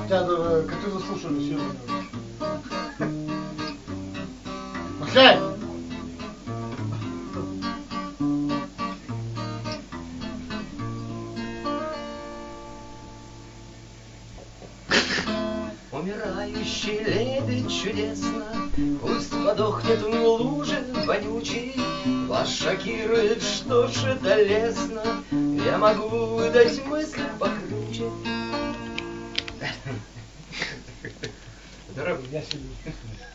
Хотя коты заслушали все. Махляй! Умирающий лебедь чудесно, пусть подохнет в луже вонючей. Вас шокирует, что ж это лестно, я могу выдать мысль покруче. Я себе.